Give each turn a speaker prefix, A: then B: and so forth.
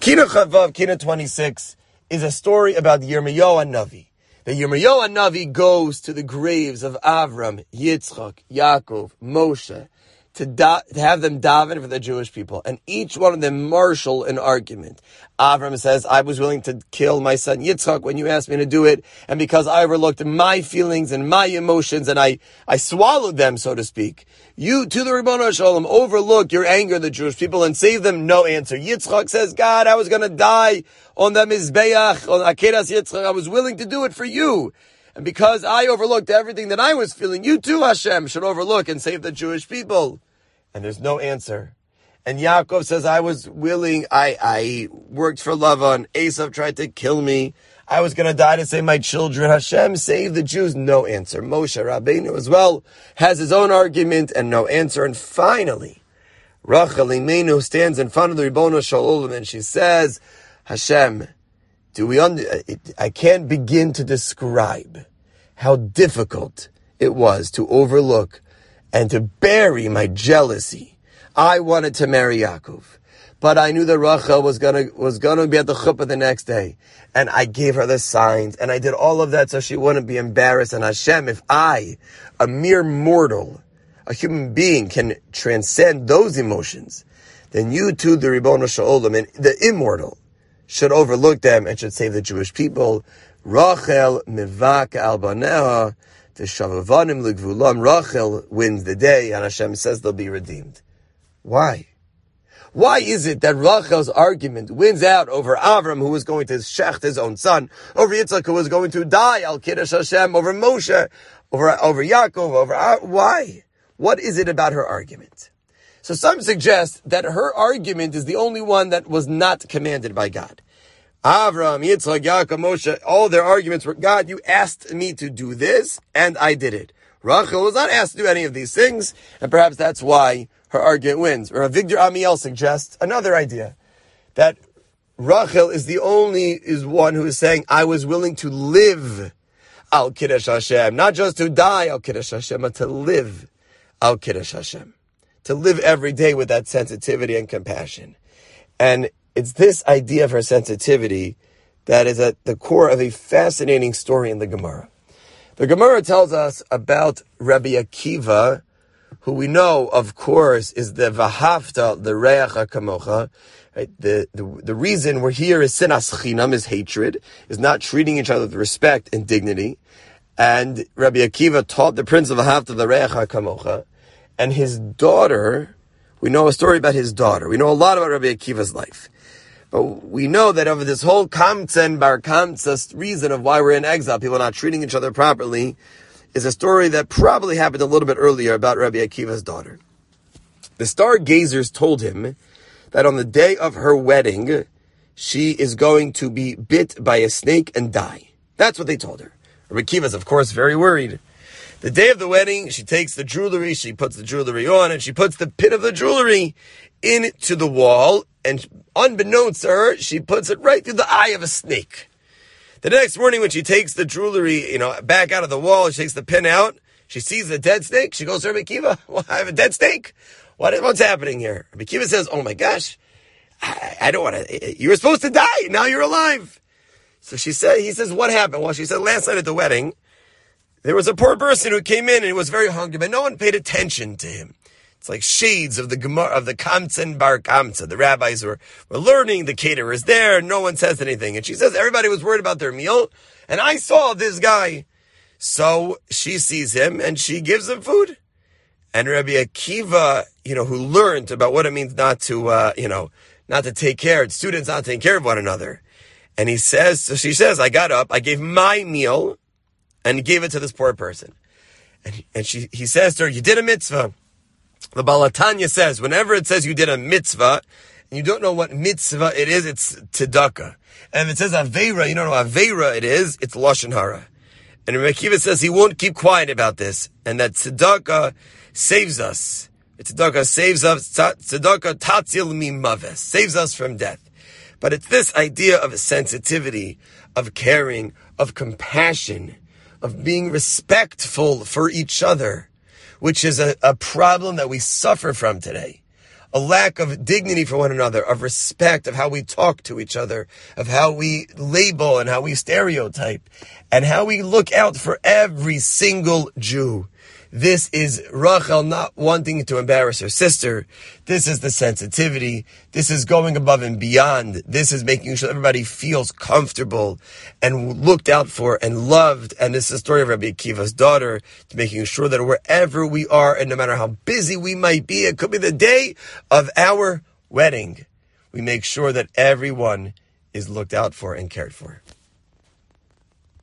A: Kina Chavav, Kina 26, is a story about Yirmiyahu Navi. The Yirmiyahu Navi goes to the graves of Avram, Yitzchak, Yaakov, Moshe, to have them daven for the Jewish people. And each one of them marshal an argument. Avram says, I was willing to kill my son Yitzchak when you asked me to do it. And because I overlooked my feelings and my emotions and I swallowed them, so to speak. You, to the Ribbono Shel Olam, overlook your anger at the Jewish people and save them. No answer. Yitzchak says, God, I was going to die on the Mizbeach, on Akedas Yitzchak. I was willing to do it for you. And because I overlooked everything that I was feeling, you too, Hashem, should overlook and save the Jewish people. And there's no answer. And Yaakov says, I was willing, I worked for Lavan. Esav tried to kill me. I was going to die to save my children. Hashem, save the Jews. No answer. Moshe Rabbeinu as well has his own argument and no answer. And finally, Rachel Imenu stands in front of the Ribbono Shel Olam and she says, Hashem, I can't begin to describe how difficult it was to overlook and to bury my jealousy. I wanted to marry Yaakov, but I knew that Rachel was gonna be at the chuppah the next day, and I gave her the signs, and I did all of that so she wouldn't be embarrassed. And Hashem, if I, a mere mortal, a human being, can transcend those emotions, then you too, the Ribbono Shel Olam, and the immortal, should overlook them and should save the Jewish people. Rachel mivaka al baneha t'shavavanim l'gvulam. Rachel wins the day, and Hashem says they'll be redeemed. Why? Why is it that Rachel's argument wins out over Avram, who was going to shecht his own son, over Yitzchak, who was going to die al kiddush Hashem, over Moshe, over Yaakov, why? What is it about her argument? So some suggest that her argument is the only one that was not commanded by God. Avram, Yitzchak, Yaakov, Moshe, all their arguments were, God, you asked me to do this, and I did it. Rachel was not asked to do any of these things, and perhaps that's why her argument wins. Or Victor Amiel suggests another idea, that Rachel is one who is saying, I was willing to live al Kiddush Hashem, not just to die al Kiddush Hashem, but to live al Kiddush Hashem. To live every day with that sensitivity and compassion. And it's this idea of her sensitivity that is at the core of a fascinating story in the Gemara. The Gemara tells us about Rabbi Akiva, who we know, of course, is the Vahafta, the Reach HaKamocha. Right? The reason we're here is Sinas Chinam, is hatred, is not treating each other with respect and dignity. And Rabbi Akiva taught the principle of Vahafta, the Reach HaKamocha. And his daughter, we know a story about his daughter. We know a lot about Rabbi Akiva's life. But we know that over this whole Kamtza and Bar Kamtza reason of why we're in exile, people not treating each other properly, is a story that probably happened a little bit earlier about Rabbi Akiva's daughter. The stargazers told him that on the day of her wedding, she is going to be bit by a snake and die. That's what they told her. Rabbi Akiva is, of course, very worried. The day of the wedding, she takes the jewelry, she puts the jewelry on, and she puts the pin of the jewelry into the wall, and unbeknownst to her, she puts it right through the eye of a snake. The next morning, when she takes the jewelry, back out of the wall, she takes the pin out, she sees the dead snake, she goes to Rabbi Akiva, well, I have a dead snake? What's happening here? Rabbi Akiva says, oh my gosh, I don't want to, you were supposed to die, now you're alive. So he says, what happened? Well, she said, last night at the wedding, there was a poor person who came in and he was very hungry, but no one paid attention to him. It's like shades of the Gemara, of the Kamtza and Bar Kamtza. The rabbis were learning, the caterer is there, no one says anything. And she says everybody was worried about their meal, and I saw this guy. So she sees him and she gives him food. And Rabbi Akiva, who learned about what it means not to, not to take care, students not taking care of one another. And she says, I got up, I gave my meal, and he gave it to this poor person. And he says to her, you did a mitzvah. The Baal HaTanya says, whenever it says you did a mitzvah, and you don't know what mitzvah it is, it's tzedakah. And if it says aveira, you don't know what aveira it is, it's lashon hara. And Rabbi Akiva says he won't keep quiet about this, and that tzedakah saves us. Tzedakah saves us, tzedakah tatzil mimaves, saves us from death. But it's this idea of sensitivity, of caring, of compassion, of being respectful for each other, which is a problem that we suffer from today. a lack of dignity for one another, of respect, of how we talk to each other, of how we label and how we stereotype, and how we look out for every single Jew. This is Rachel not wanting to embarrass her sister. This is the sensitivity. This is going above and beyond. This is making sure everybody feels comfortable and looked out for and loved. And this is the story of Rabbi Akiva's daughter, to making sure that wherever we are, and no matter how busy we might be, it could be the day of our wedding, we make sure that everyone is looked out for and cared for.